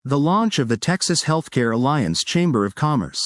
The launch of the Texas Healthcare Alliance Chamber of Commerce.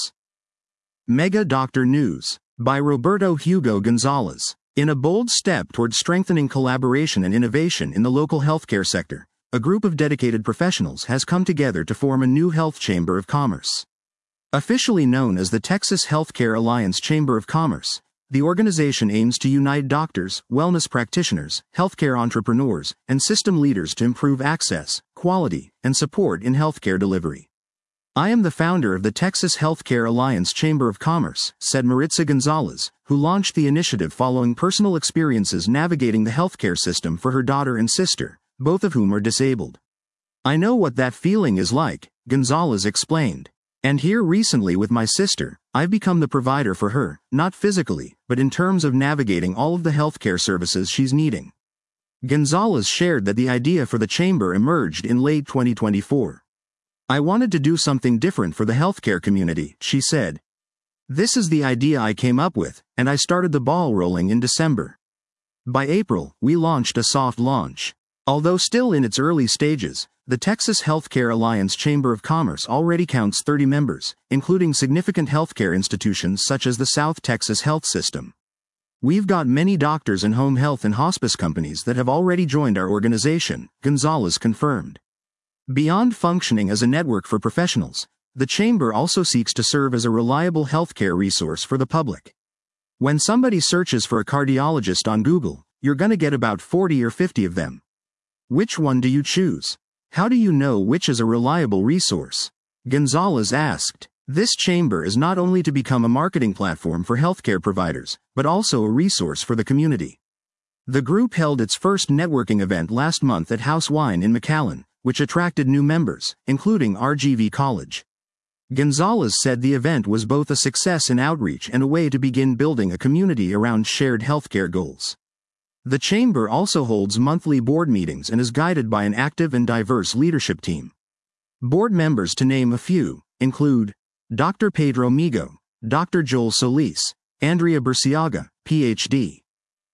Mega Doctor News. By Roberto Hugo Gonzalez. In a bold step toward strengthening collaboration and innovation in the local healthcare sector, a group of dedicated professionals has come together to form a new health chamber of commerce. Officially known as the Texas Healthcare Alliance Chamber of Commerce, the organization aims to unite doctors, wellness practitioners, healthcare entrepreneurs, and system leaders to improve access, quality, and support in healthcare delivery. I am the founder of the Texas Healthcare Alliance Chamber of Commerce, said Maritza Gonzalez, who launched the initiative following personal experiences navigating the healthcare system for her daughter and sister, both of whom are disabled. I know what that feeling is like, Gonzalez explained. And here recently with my sister, I've become the provider for her, not physically, but in terms of navigating all of the healthcare services she's needing. Gonzalez shared that the idea for the chamber emerged in late 2024. I wanted to do something different for the healthcare community, she said. This is the idea I came up with, and I started the ball rolling in December. By April, we launched a soft launch. Although still in its early stages, the Texas Healthcare Alliance Chamber of Commerce already counts 30 members, including significant healthcare institutions such as the South Texas Health System. We've got many doctors and home health and hospice companies that have already joined our organization, Gonzalez confirmed. Beyond functioning as a network for professionals, the chamber also seeks to serve as a reliable healthcare resource for the public. When somebody searches for a cardiologist on Google, you're gonna get about 40 or 50 of them. Which one do you choose? How do you know which is a reliable resource? Gonzalez asked. This chamber is not only to become a marketing platform for healthcare providers, but also a resource for the community. The group held its first networking event last month at House Wine in McAllen, which attracted new members, including RGV College. Gonzalez said the event was both a success in outreach and a way to begin building a community around shared healthcare goals. The chamber also holds monthly board meetings and is guided by an active and diverse leadership team. Board members, to name a few, include Dr. Pedro Migo, Dr. Joel Solis, Andrea Burciaga, Ph.D.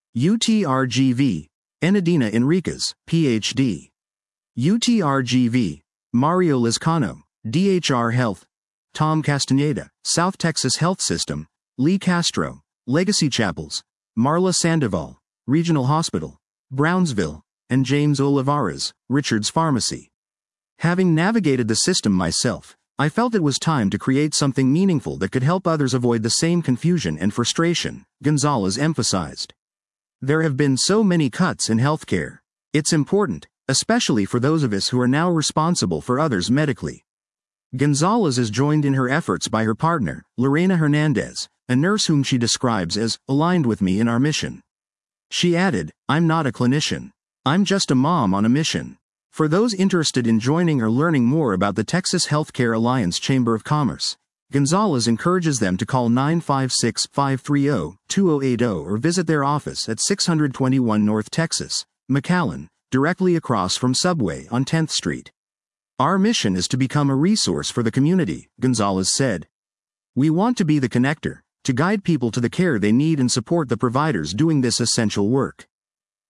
UTRGV, Enadina Enriquez, Ph.D. UTRGV, Mario Lizcano, DHR Health, Tom Castaneda, South Texas Health System, Lee Castro, Legacy Chapels, Marla Sandoval, Regional Hospital, Brownsville, and James Olivares, Richards Pharmacy. Having navigated the system myself, I felt it was time to create something meaningful that could help others avoid the same confusion and frustration, Gonzalez emphasized. There have been so many cuts in healthcare. It's important, especially for those of us who are now responsible for others medically. Gonzalez is joined in her efforts by her partner, Lorena Hernandez, a nurse whom she describes as aligned with me in our mission. She added, I'm not a clinician. I'm just a mom on a mission. For those interested in joining or learning more about the Texas Healthcare Alliance Chamber of Commerce, Gonzalez encourages them to call 956-530-2080 or visit their office at 621 North Texas, McAllen, directly across from Subway on 10th Street. Our mission is to become a resource for the community, Gonzalez said. We want to be the connector, to guide people to the care they need and support the providers doing this essential work.